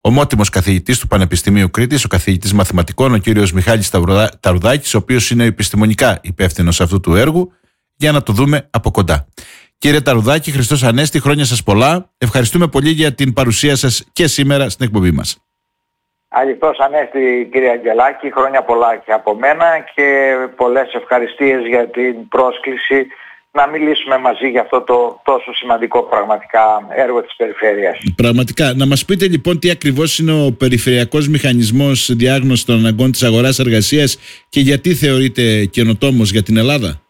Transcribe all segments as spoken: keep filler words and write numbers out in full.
ομότιμος καθηγητής του Πανεπιστημίου Κρήτης, ο καθηγητής μαθηματικών, ο κύριος Μιχάλης Ταρουδάκης, ο οποίος είναι επιστημονικά υπεύθυνος αυτού του έργου, για να το δούμε από κοντά. Κύριε Ταρουδάκη, Χριστός Ανέστη, χρόνια σας πολλά. Ευχαριστούμε πολύ για την παρουσία σας και σήμερα στην εκπομπή μας. Αληθώς Ανέστη, κύριε Αγγελάκη, χρόνια πολλά και από μένα και πολλές ευχαριστίες για την πρόσκληση να μιλήσουμε μαζί για αυτό το τόσο σημαντικό πραγματικά έργο της περιφέρειας. Πραγματικά. Να μας πείτε λοιπόν τι ακριβώς είναι ο περιφερειακός μηχανισμός διάγνωσης των αναγκών της αγοράς εργασίας και γιατί θεωρείται καινοτόμος για την Ελλάδα.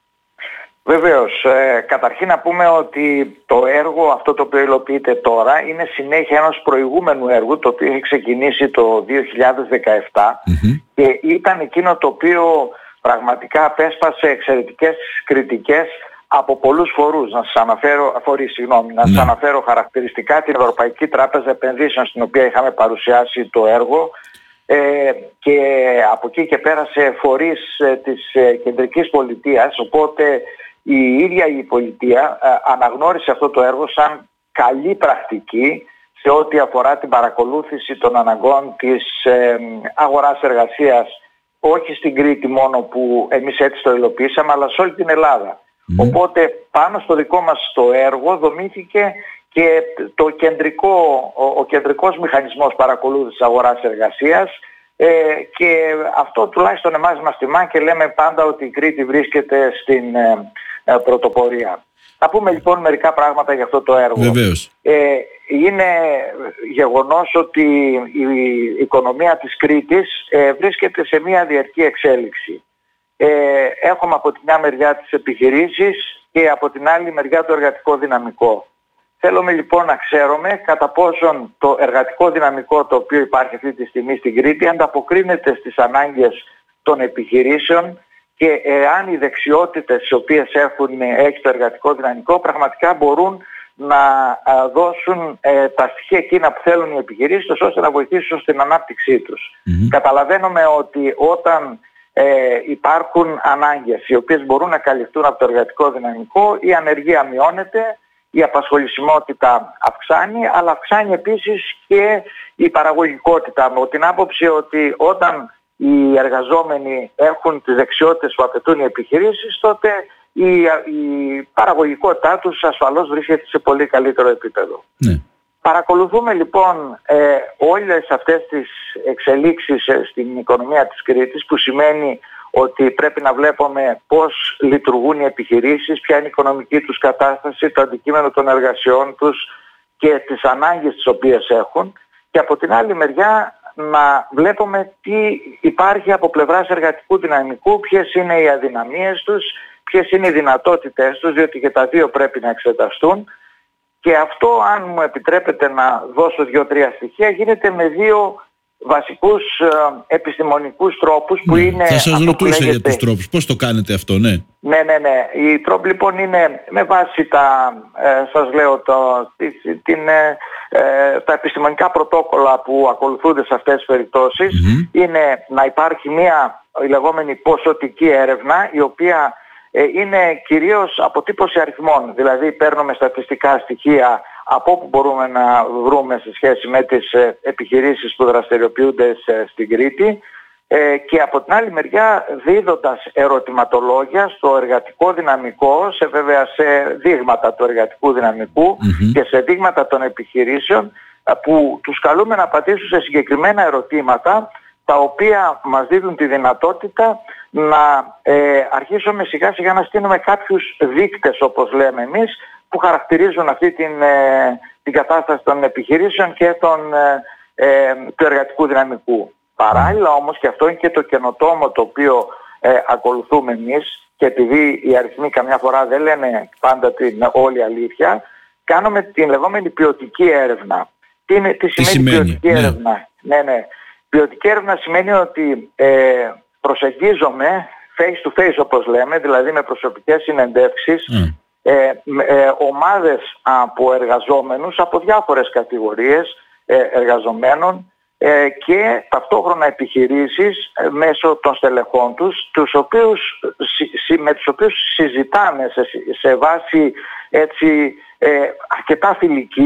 Βεβαίως. Ε, καταρχήν να πούμε ότι το έργο αυτό το οποίο υλοποιείται τώρα είναι συνέχεια ενός προηγούμενου έργου το οποίο έχει ξεκινήσει το δύο χιλιάδες δεκαεπτά mm-hmm. και ήταν εκείνο το οποίο πραγματικά απέσπασε εξαιρετικές κριτικές από πολλούς φορούς. Να σας αναφέρω, φορείς, συγγνώμη, να σας mm. αναφέρω χαρακτηριστικά την Ευρωπαϊκή Τράπεζα Επενδύσεων, στην οποία είχαμε παρουσιάσει το έργο, ε, και από εκεί και πέρασε φορείς ε, της ε, κεντρικής πολιτείας, οπότε η ίδια η πολιτεία ε, αναγνώρισε αυτό το έργο σαν καλή πρακτική σε ό,τι αφορά την παρακολούθηση των αναγκών της ε, αγοράς εργασίας, όχι στην Κρήτη μόνο που εμείς έτσι το υλοποιήσαμε, αλλά σε όλη την Ελλάδα. Mm. Οπότε πάνω στο δικό μας το έργο δομήθηκε και το κεντρικό, ο, ο κεντρικός μηχανισμός παρακολούθησης αγοράς εργασίας, ε, και αυτό τουλάχιστον εμάς μας τιμά και λέμε πάντα ότι η Κρήτη βρίσκεται στην ε, ε, πρωτοπορία. Θα πούμε λοιπόν μερικά πράγματα για αυτό το έργο. Βεβαίως. Ε, είναι γεγονός ότι η οικονομία της Κρήτης ε, βρίσκεται σε μια διαρκή εξέλιξη. Ε, έχουμε από τη μια μεριά τις επιχειρήσεις και από την άλλη μεριά το εργατικό δυναμικό. Θέλουμε λοιπόν να ξέρουμε κατά πόσον το εργατικό δυναμικό το οποίο υπάρχει αυτή τη στιγμή στην Κρήτη ανταποκρίνεται στις ανάγκες των επιχειρήσεων και εάν οι δεξιότητες τις οποίες έχουν, έχει το εργατικό δυναμικό πραγματικά μπορούν να δώσουν ε, τα στοιχεία εκείνα που θέλουν οι επιχειρήσεις ώστε να βοηθήσουν στην ανάπτυξή τους. Mm-hmm. Καταλαβαίνουμε ότι όταν ε, υπάρχουν ανάγκες οι οποίες μπορούν να καλυφθούν από το εργατικό δυναμικό, η ανεργία μειώνεται, η απασχολησιμότητα αυξάνει, αλλά αυξάνει επίσης και η παραγωγικότητα, από την άποψη ότι όταν οι εργαζόμενοι έχουν τις δεξιότητες που απαιτούν οι επιχειρήσεις, τότε η, η παραγωγικότητά τους ασφαλώς βρίσκεται σε πολύ καλύτερο επίπεδο. Ναι. Παρακολουθούμε λοιπόν ε, όλες αυτές τις εξελίξεις ε, στην οικονομία της Κρήτης, που σημαίνει ότι πρέπει να βλέπουμε πώς λειτουργούν οι επιχειρήσεις, ποια είναι η οικονομική τους κατάσταση, το αντικείμενο των εργασιών τους και τις ανάγκες τις οποίες έχουν, και από την άλλη μεριά να βλέπουμε τι υπάρχει από πλευράς εργατικού δυναμικού, ποιες είναι οι αδυναμίες τους, ποιες είναι οι δυνατότητες τους, διότι και τα δύο πρέπει να εξεταστούν. Και αυτό, αν μου επιτρέπετε να δώσω δύο-τρία στοιχεία, γίνεται με δύο βασικούς ε, επιστημονικούς τρόπους που ναι, είναι... Θα σας ρωτούσα λέγεται... για τους τρόπους. Πώς το κάνετε αυτό, ναι. Ναι, ναι, ναι. Οι τρόποι λοιπόν είναι με βάση τα, ε, σας λέω, το, την, ε, ε, τα επιστημονικά πρωτόκολλα που ακολουθούνται σε αυτές τις περιπτώσεις. Mm-hmm. Είναι να υπάρχει μια η λεγόμενη ποσοτική έρευνα, η οποία ε, είναι κυρίως αποτύπωση αριθμών. Δηλαδή παίρνουμε στατιστικά στοιχεία από όπου μπορούμε να βρούμε σε σχέση με τις ε, επιχειρήσεις που δραστηριοποιούνται σε, στην Κρήτη, ε, και από την άλλη μεριά δίδοντας ερωτηματολόγια στο εργατικό δυναμικό, σε βέβαια σε δείγματα του εργατικού δυναμικού mm-hmm. και σε δείγματα των επιχειρήσεων, που τους καλούμε να απαντήσουν σε συγκεκριμένα ερωτήματα, τα οποία μας δίνουν τη δυνατότητα να ε, αρχίσουμε σιγά σιγά να στείλουμε κάποιους δείκτες, όπως λέμε εμείς, που χαρακτηρίζουν αυτή την, ε, την κατάσταση των επιχειρήσεων και των, ε, ε, του εργατικού δυναμικού. Παράλληλα όμως, και αυτό είναι και το καινοτόμο το οποίο ε, ακολουθούμε εμείς, και επειδή οι αριθμοί καμιά φορά δεν λένε πάντα την όλη αλήθεια, κάνουμε την λεγόμενη ποιοτική έρευνα. Τι, είναι, τι, τι σημαίνει, σημαίνει ποιοτική ναι. έρευνα? Ναι, ναι. Ποιοτική έρευνα σημαίνει ότι ε, προσεγγίζομαι face to face, όπως λέμε, δηλαδή με προσωπικές συνεντεύξεις, mm. ε, ε, ομάδες από εργαζόμενους από διάφορες κατηγορίες ε, εργαζομένων ε, και ταυτόχρονα επιχειρήσεις ε, μέσω των στελεχών τους, τους οποίους, συ, με τους οποίους συζητάμε σε, σε βάση έτσι, ε, αρκετά φιλική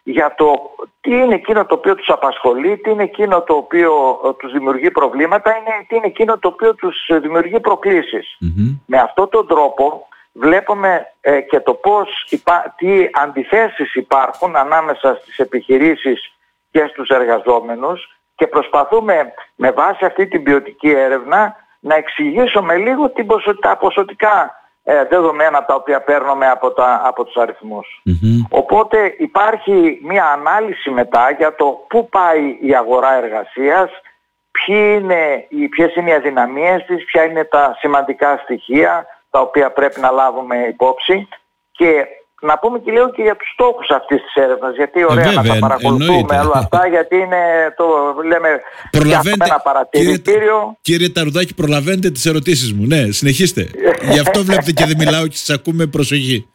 για το τι είναι εκείνο το οποίο τους απασχολεί, τι είναι εκείνο το οποίο τους δημιουργεί προβλήματα, είναι, τι είναι εκείνο το οποίο τους δημιουργεί προκλήσεις. Mm-hmm. Με αυτόν τον τρόπο βλέπουμε ε, και το πώς υπά, τι αντιθέσεις υπάρχουν ανάμεσα στις επιχειρήσεις και στους εργαζόμενους και προσπαθούμε με βάση αυτή την ποιοτική έρευνα να εξηγήσουμε λίγο την ποσο, τα ποσοτικά ε, δεδομένα τα οποία παίρνουμε από, τα, από τους αριθμούς. Mm-hmm. Οπότε υπάρχει μια ανάλυση μετά για το πού πάει η αγορά εργασίας, ποιοι είναι, ποιες είναι οι αδυναμίες της, ποια είναι τα σημαντικά στοιχεία τα οποία πρέπει να λάβουμε υπόψη και να πούμε και λίγο και για τους στόχους αυτής της έρευνας, γιατί ωραία ε, βέβαια, να τα παρακολουθούμε όλα αυτά, γιατί είναι το λέμε ένα παρατηρητήριο. Κύριε, κύριε Ταρουδάκη, προλαβαίνετε τις ερωτήσεις μου. Ναι, συνεχίστε. Γι' αυτό βλέπετε και δεν μιλάω και σας ακούμε προσοχή.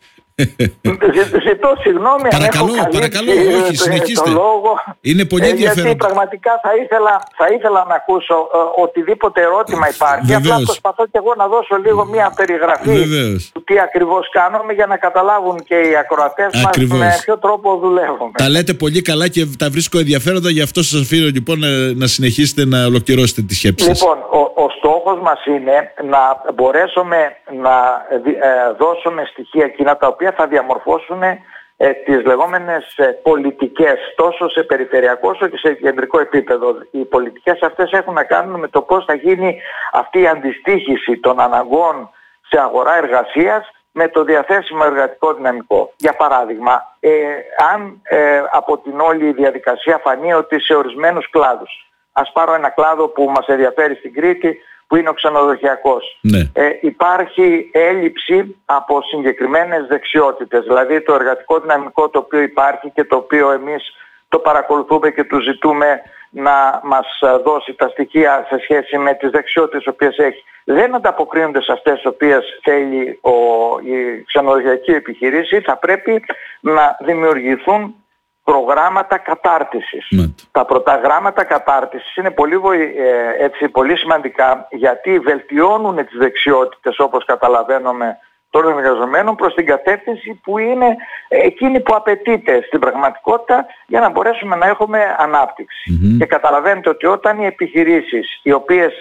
Ζητώ συγγνώμη αν έχω καλύψει παρακαλώ, όχι, συνεχίστε. Το λόγο. Είναι πολύ ε, ενδιαφέρον. Γιατί πραγματικά θα ήθελα, θα ήθελα να ακούσω ε, οτιδήποτε ερώτημα υπάρχει. Βεβαίως. Απλά προσπαθώ και εγώ να δώσω λίγο μια περιγραφή Βεβαίως. του τι ακριβώς κάνουμε για να καταλάβουν και οι ακροατές μας με ποιο τρόπο δουλεύουμε. Τα λέτε πολύ καλά και τα βρίσκω ενδιαφέροντα, γι' αυτό σας αφήνω λοιπόν να συνεχίσετε να ολοκληρώσετε τη σκέψη σας. Λοιπόν, ο, ο στόχος μας είναι να μπορέσουμε να ε, δώσουμε στοιχεία εκείνα τα οποία θα διαμορφώσουν ε, τις λεγόμενες ε, πολιτικές τόσο σε περιφερειακό όσο και σε κεντρικό επίπεδο. Οι πολιτικές αυτές έχουν να κάνουν με το πώς θα γίνει αυτή η αντιστοίχηση των αναγκών σε αγορά εργασίας με το διαθέσιμο εργατικό δυναμικό. Για παράδειγμα, ε, αν ε, από την όλη διαδικασία φανεί ότι σε ορισμένους κλάδους, ας πάρω ένα κλάδο που μας ενδιαφέρει στην Κρήτη, που είναι ο ξενοδοχειακός. Ναι. Ε, υπάρχει έλλειψη από συγκεκριμένες δεξιότητες. Δηλαδή το εργατικό δυναμικό το οποίο υπάρχει και το οποίο εμείς το παρακολουθούμε και του ζητούμε να μας δώσει τα στοιχεία σε σχέση με τις δεξιότητες τις οποίες έχει. Δεν ανταποκρίνονται σε αυτές τις οποίες θέλει ο, η ξενοδοχειακή επιχειρήση. Θα πρέπει να δημιουργηθούν προγράμματα κατάρτισης. Mm. Τα προγράμματα κατάρτισης είναι πολύ, ε, έτσι, πολύ σημαντικά γιατί βελτιώνουν τις δεξιότητες όπως καταλαβαίνουμε των εργαζομένων προς την κατεύθυνση που είναι εκείνη που απαιτείται στην πραγματικότητα για να μπορέσουμε να έχουμε ανάπτυξη. Mm-hmm. Και καταλαβαίνετε ότι όταν οι επιχειρήσεις οι οποίες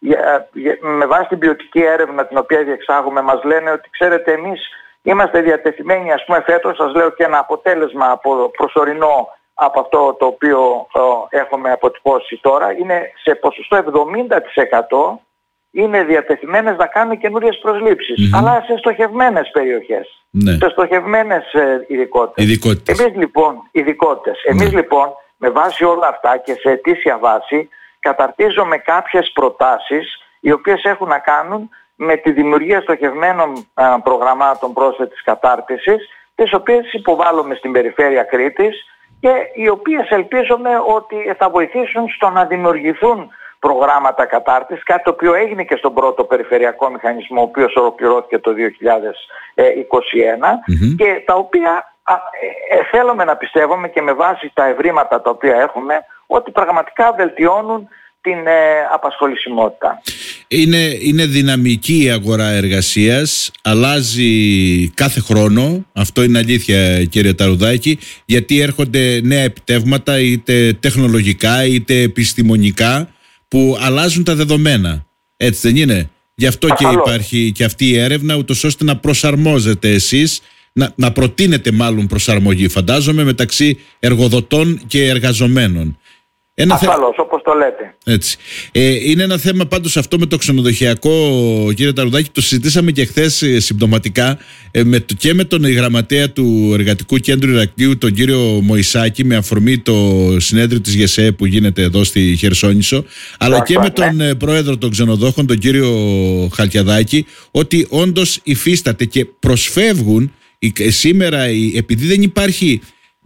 με βάση την ποιοτική έρευνα την οποία διεξάγουμε μας λένε ότι ξέρετε εμείς είμαστε διατεθειμένοι, ας πούμε φέτος, σας λέω και ένα αποτέλεσμα από προσωρινό από αυτό το οποίο ε, έχουμε αποτυπώσει τώρα, είναι σε ποσοστό εβδομήντα τοις εκατό είναι διατεθειμένες να κάνουν καινούριες προσλήψεις, mm-hmm. αλλά σε στοχευμένες περιοχές, ναι. σε στοχευμένες ε, ειδικότητες. ειδικότητες. Εμείς λοιπόν, ειδικότητες. Ναι. Εμείς λοιπόν με βάση όλα αυτά και σε αιτήσια βάση καταρτίζουμε κάποιες προτάσεις οι οποίες έχουν να κάνουν με τη δημιουργία στοχευμένων α, προγραμμάτων πρόσθετης κατάρτισης, τις οποίες υποβάλλουμε στην περιφέρεια Κρήτης και οι οποίες ελπίζουμε ότι θα βοηθήσουν στο να δημιουργηθούν προγράμματα κατάρτισης, κάτι το οποίο έγινε και στον πρώτο περιφερειακό μηχανισμό, ο οποίος ολοκληρώθηκε το δύο χιλιάδες είκοσι ένα mm-hmm. και τα οποία α, ε, θέλουμε να πιστεύουμε και με βάση τα ευρήματα τα οποία έχουμε ότι πραγματικά βελτιώνουν την ε, απασχολησιμότητα. Είναι, είναι δυναμική η αγορά εργασίας, αλλάζει κάθε χρόνο, αυτό είναι αλήθεια κύριε Ταρουδάκη, γιατί έρχονται νέα επιτεύγματα είτε τεχνολογικά είτε επιστημονικά που αλλάζουν τα δεδομένα, έτσι δεν είναι? Γι' αυτό και υπάρχει και αυτή η έρευνα, ούτως ώστε να προσαρμόζετε εσείς, να, να προτείνετε μάλλον προσαρμογή φαντάζομαι μεταξύ εργοδοτών και εργαζομένων. Ένα Ασφαλώς, θε... όπως το λέτε. Έτσι. Ε, είναι ένα θέμα πάντως αυτό με το ξενοδοχειακό, κύριε Ταρουδάκη, το συζητήσαμε και χθες συμπτωματικά ε, με το, και με τον γραμματέα του Εργατικού Κέντρου Ηρακλείου, τον κύριο Μωυσάκη, με αφορμή το συνέδριο της ΓΕΣΕ που γίνεται εδώ στη Χερσόνησο, αλλά Άχα, και με τον ναι. πρόεδρο των ξενοδόχων, τον κύριο Χαλκιαδάκη, ότι όντως υφίσταται και προσφεύγουν σήμερα, επειδή δεν υπάρχει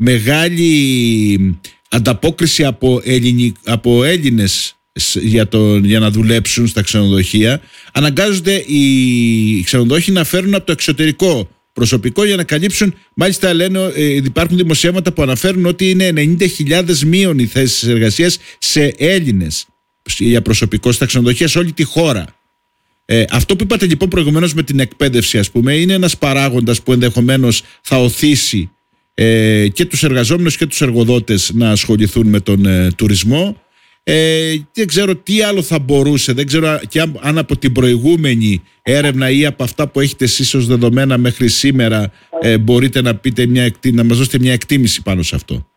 μεγάλη ανταπόκριση από, Ελληνι... από Έλληνες για, το... για να δουλέψουν στα ξενοδοχεία, αναγκάζονται οι ξενοδόχοι να φέρουν από το εξωτερικό προσωπικό για να καλύψουν. Μάλιστα λένε, ε, υπάρχουν δημοσιεύματα που αναφέρουν ότι είναι ενενήντα χιλιάδες μείον οι θέσεις εργασίας σε Έλληνες για προσωπικό στα ξενοδοχεία σε όλη τη χώρα. Ε, αυτό που είπατε λοιπόν προηγουμένως με την εκπαίδευση, ας πούμε, είναι ένας παράγοντας που ενδεχομένως θα οθήσει ε, και τους εργαζόμενους και τους εργοδότες να ασχοληθούν με τον ε, τουρισμό. Ε, δεν ξέρω τι άλλο θα μπορούσε, δεν ξέρω και αν, αν από την προηγούμενη έρευνα ή από αυτά που έχετε εσείς ως δεδομένα μέχρι σήμερα ε, μπορείτε να, πείτε μια, να μας δώσετε μια εκτίμηση πάνω σε αυτό.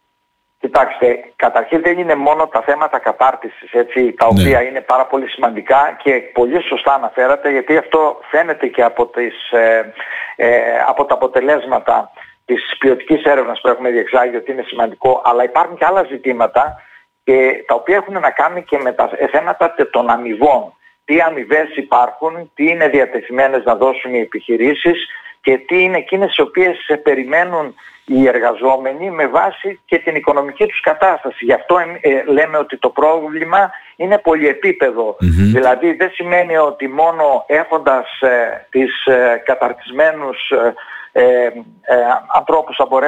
Κοιτάξτε, καταρχήν δεν είναι μόνο τα θέματα κατάρτισης, έτσι, τα Ναι. οποία είναι πάρα πολύ σημαντικά και πολύ σωστά αναφέρατε, γιατί αυτό φαίνεται και από, τις, ε, ε, από τα αποτελέσματα της ποιοτικής έρευνας που έχουμε διεξάγει ότι είναι σημαντικό, αλλά υπάρχουν και άλλα ζητήματα και τα οποία έχουν να κάνουν και με τα θέματα των αμοιβών. Τι αμοιβές υπάρχουν, τι είναι διατεθειμένες να δώσουν οι επιχειρήσεις και τι είναι εκείνες οι οποίες περιμένουν οι εργαζόμενοι με βάση και την οικονομική τους κατάσταση. Γι' αυτό ε, λέμε ότι το πρόβλημα είναι πολυεπίπεδο. Mm-hmm. Δηλαδή δεν σημαίνει ότι μόνο έχοντας ε, τις ε, καταρτισμένους ε, ε, ε, ανθρώπους θα,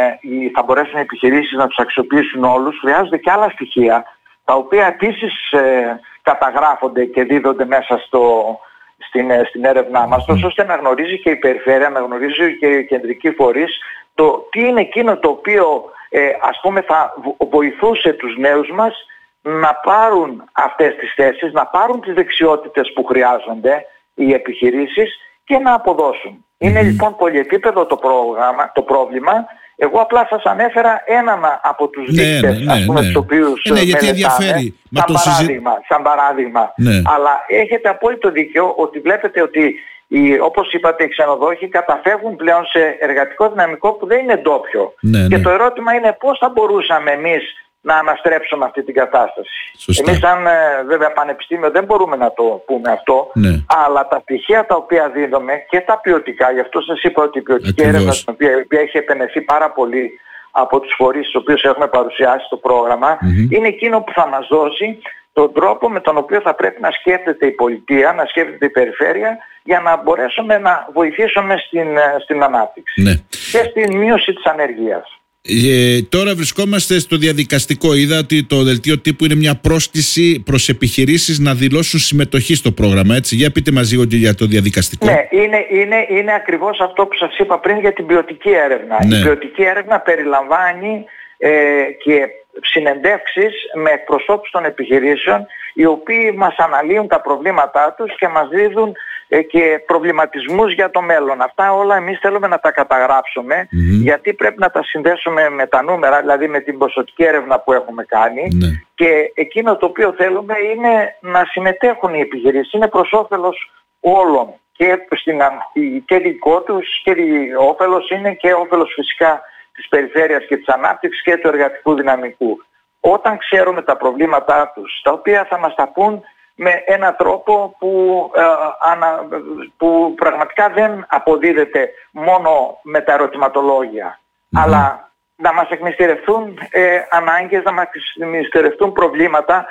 θα μπορέσουν οι επιχειρήσεις να τους αξιοποιήσουν όλους. Χρειάζονται και άλλα στοιχεία τα οποία επίσης ε, καταγράφονται και δίδονται μέσα στο, στην, στην έρευνά μας, τόσο ώστε να γνωρίζει και η περιφέρεια, να γνωρίζει και οι κεντρικοί φορείς το τι είναι εκείνο το οποίο ε, ας πούμε θα βοηθούσε τους νέους μας να πάρουν αυτές τις θέσεις, να πάρουν τις δεξιότητες που χρειάζονται οι επιχειρήσεις και να αποδώσουν. Mm-hmm. Είναι λοιπόν πολυεπίπεδο το, πρόγραμμα, το πρόβλημα. Εγώ απλά σας ανέφερα έναν από τους ναι, δείκτες, ναι, ας πούμε, ναι. τους οποίους ναι, γιατί ενδιαφέρει. Σαν, το παράδειγμα, συζη... σαν παράδειγμα. Ναι. Αλλά έχετε απόλυτο δίκιο ότι βλέπετε ότι οι, όπως είπατε, οι ξενοδόχοι καταφεύγουν πλέον σε εργατικό δυναμικό που δεν είναι ντόπιο. Ναι, και ναι. το ερώτημα είναι πώς θα μπορούσαμε εμείς να αναστρέψουμε αυτή την κατάσταση. Σωστά. Εμείς σαν βέβαια πανεπιστήμιο δεν μπορούμε να το πούμε αυτό, ναι. αλλά τα στοιχεία τα οποία δίνουμε και τα ποιοτικά, γι' αυτό σας είπα ότι η ποιοτική έρευνα, η οποία έχει επενεθεί πάρα πολύ από τους φορείς στους οποίους έχουμε παρουσιάσει το πρόγραμμα, mm-hmm. είναι εκείνο που θα μας δώσει τον τρόπο με τον οποίο θα πρέπει να σκέφτεται η πολιτεία, να σκέφτεται η περιφέρεια, για να μπορέσουμε να βοηθήσουμε στην, στην ανάπτυξη ναι. και στην μείωση της ανεργίας. Ε, τώρα βρισκόμαστε στο διαδικαστικό. Είδα ότι το δελτίο τύπου είναι μια πρόσκληση προς επιχειρήσεις να δηλώσουν συμμετοχή στο πρόγραμμα. Έτσι. Για πείτε μας λίγο και για το διαδικαστικό. Ναι, είναι, είναι, είναι ακριβώς αυτό που σας είπα πριν για την ποιοτική έρευνα. Ναι. Η ποιοτική έρευνα περιλαμβάνει ε, και συνεντεύξεις με εκπροσώπους των επιχειρήσεων, οι οποίοι μας αναλύουν τα προβλήματά τους και μας δίδουν ε, και προβληματισμούς για το μέλλον. Αυτά όλα εμείς θέλουμε να τα καταγράψουμε, mm-hmm. γιατί πρέπει να τα συνδέσουμε με τα νούμερα, δηλαδή με την ποσοτική έρευνα που έχουμε κάνει, mm-hmm. και εκείνο το οποίο θέλουμε είναι να συμμετέχουν οι επιχειρήσεις. Είναι προς όφελος όλων και, στην, και δικό τους και όφελος είναι και όφελος φυσικά της περιφέρειας και της ανάπτυξης και του εργατικού δυναμικού. Όταν ξέρουμε τα προβλήματά τους, τα οποία θα μας τα πούν με έναν τρόπο που, ε, ανα, που πραγματικά δεν αποδίδεται μόνο με τα ερωτηματολόγια, mm-hmm. αλλά να μας εκμυστηρευτούν ε, ανάγκες, να μας εκμυστηρευτούν προβλήματα.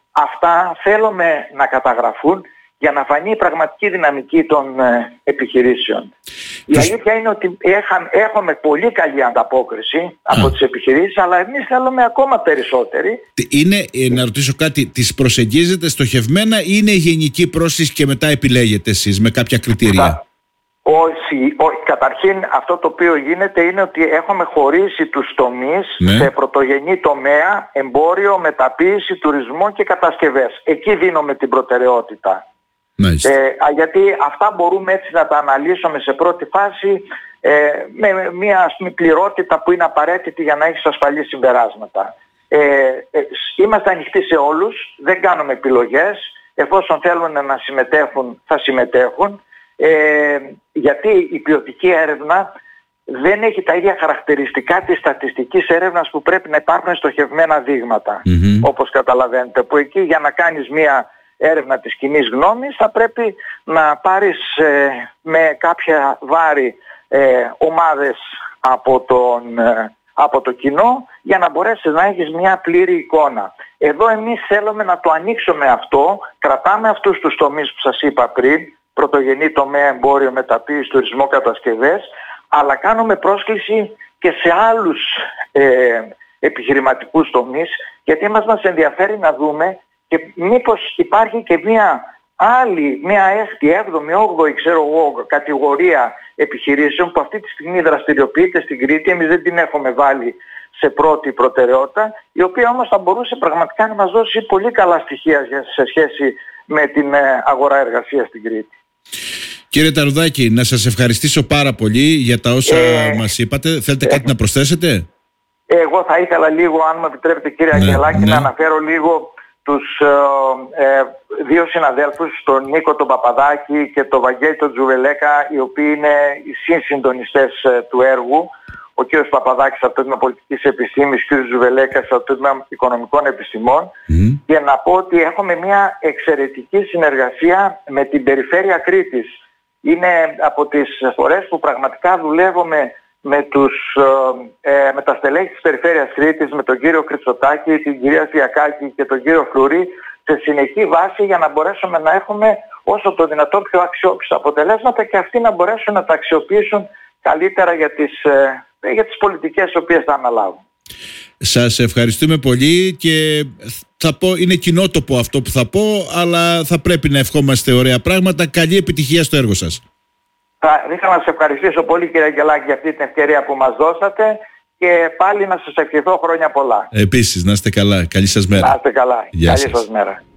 Αυτά θέλουμε να καταγραφούν για να φανεί η πραγματική δυναμική των ε, επιχειρήσεων. Η αλήθεια είναι ότι έχα, έχουμε πολύ καλή ανταπόκριση από Α. τις επιχειρήσεις, αλλά εμείς θέλουμε ακόμα περισσότερη. Είναι, ε, να ρωτήσω κάτι, τις προσεγγίζετε στοχευμένα ή είναι γενική πρόσκληση και μετά επιλέγετε εσείς με κάποια κριτήρια? Όχι, όχι. Καταρχήν αυτό το οποίο γίνεται είναι ότι έχουμε χωρίσει τους τομείς ναι. σε πρωτογενή τομέα, εμπόριο, μεταποίηση, τουρισμό και κατασκευές. Εκεί δίνουμε την προτεραιότητα. Nice. Ε, γιατί αυτά μπορούμε έτσι να τα αναλύσουμε σε πρώτη φάση ε, με μια ας πούμε, πληρότητα που είναι απαραίτητη για να έχεις ασφαλή συμπεράσματα. Ε, ε, είμαστε ανοιχτοί σε όλους, δεν κάνουμε επιλογές. Εφόσον θέλουν να συμμετέχουν, θα συμμετέχουν. Ε, γιατί η ποιοτική έρευνα δεν έχει τα ίδια χαρακτηριστικά της στατιστικής έρευνας που πρέπει να υπάρχουν στοχευμένα δείγματα. Mm-hmm. Όπως καταλαβαίνετε, που εκεί για να κάνεις μια έρευνα της κοινής γνώμης θα πρέπει να πάρεις ε, με κάποια βάρη ε, ομάδες από, τον, ε, από το κοινό για να μπορέσεις να έχεις μια πλήρη εικόνα. Εδώ εμείς θέλουμε να το ανοίξουμε αυτό, κρατάμε αυτούς τους τομείς που σας είπα πριν, πρωτογενή τομέα, εμπόριο, μεταποίηση, τουρισμό, κατασκευές, αλλά κάνουμε πρόσκληση και σε άλλους ε, επιχειρηματικούς τομείς, γιατί μας μας ενδιαφέρει να δούμε και μήπως υπάρχει και μια άλλη μια έκτη, έβδομη, όγδοη ξέρω εγώ κατηγορία επιχειρήσεων που αυτή τη στιγμή δραστηριοποιείται στην Κρήτη. Εμείς δεν την έχουμε βάλει σε πρώτη προτεραιότητα, η οποία όμως θα μπορούσε πραγματικά να μας δώσει πολύ καλά στοιχεία σε σχέση με την αγορά εργασίας στην Κρήτη. Κύριε Ταρουδάκη, να σας ευχαριστήσω πάρα πολύ για τα όσα ε, μας είπατε. Θέλετε ε, κάτι ε, να προσθέσετε? Εγώ θα ήθελα λίγο, αν μου επιτρέπετε κύριε ναι, Αγγελάκη, ναι. να αναφέρω λίγο τους ε, ε, δύο συναδέλφους, τον Νίκο τον Παπαδάκη και τον Βαγγέλη τον Τζουβελέκα, οι οποίοι είναι οι συνσυντονιστές ε, του έργου. Ο κ. Παπαδάκης από το Τμήμα Πολιτικής Επιστήμης, ο κ. Τζουβελέκας από το Τμήμα Οικονομικών Επιστημών, mm. και να πω ότι έχουμε μια εξαιρετική συνεργασία με την Περιφέρεια Κρήτης. Είναι από τις φορές που πραγματικά δουλεύουμε με, τους, ε, με τα στελέχη της Περιφέρειας Κρήτης, με τον κύριο Κριτσοτάκη, την κυρία Φιακάκη και τον κύριο Φλουρί, σε συνεχή βάση για να μπορέσουμε να έχουμε όσο το δυνατόν πιο αξιόπιστα αποτελέσματα και αυτοί να μπορέσουν να τα αξιοποιήσουν καλύτερα για τις, ε, για τις πολιτικές τις οποίες θα αναλάβουν. Σας ευχαριστούμε πολύ και θα πω, είναι κοινότοπο αυτό που θα πω, αλλά θα πρέπει να ευχόμαστε ωραία πράγματα. Καλή επιτυχία στο έργο σας. Θα ήθελα να σας ευχαριστήσω πολύ κύριε Αγγελάκη για αυτή την ευκαιρία που μας δώσατε και πάλι να σας ευχηθώ χρόνια πολλά. Επίσης, να είστε καλά. Καλή σας μέρα. Να είστε καλά. Γεια Καλή σας. σας μέρα.